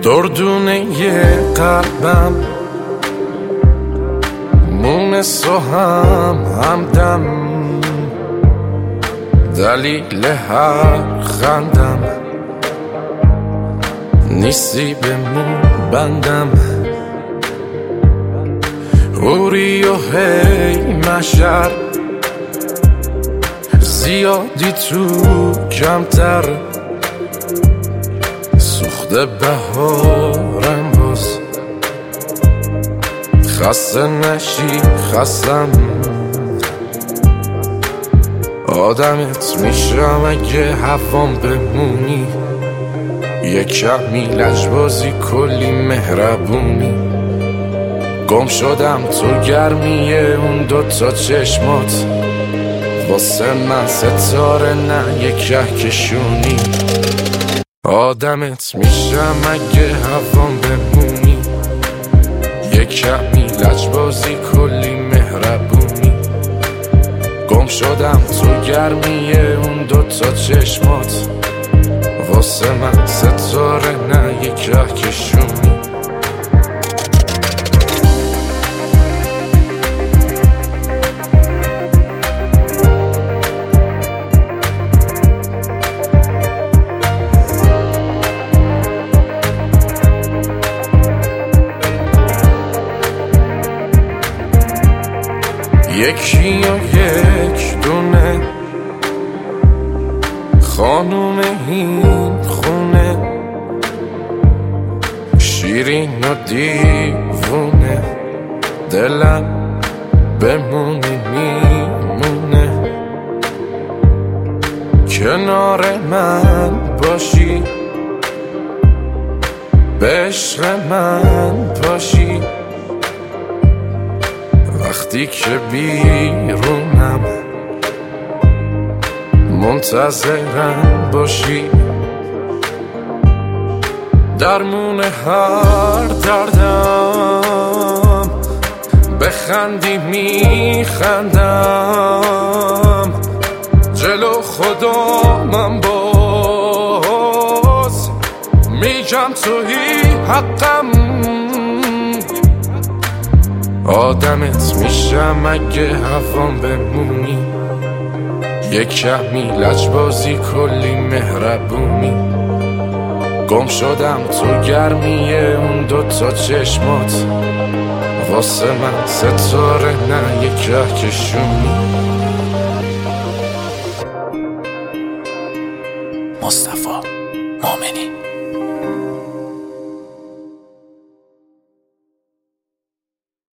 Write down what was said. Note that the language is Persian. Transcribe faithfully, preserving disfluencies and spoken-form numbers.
دردونه قلبم مونس و هم همدم، دلیل هر خندم نیستی به مون بندم. اوری و هی مشر زیادی تو کمتر، سوخته بهارم باز خسته نشی خستم. آدمت میشم اگه هوام بمونی، یک کمی لجبازی کلی مهربونی. گم شدم تو گرمی اون دوتا چشمات، واسه من ستاره نه یک کهکشونی. آدمت میشم اگه هوام بمونی، یک کمی لجبازی کلی مهربونی. گم شدم تو گرمی اون دوتا چشمات، واسه من ستاره نه یک کهکشونی. یکی و یک دونه خانوم این خونه، شیرین و دیوونه، دلم بمونی میمونه. کنار من باشی، به عشق من باشی، وقتی که بیرونم منتظرم باشی. درمون هر دردم بخندی میخندم، جلو خدا من باز میگم تویی حقم. آدمت میشم اگه هوام بمونی، یک کمی لجبازی کلی مهربونی. گم شدم تو گرمی اون دوتا چشمات، واسه من ستاره نه یک کهکشونی. مصطفی مومنی.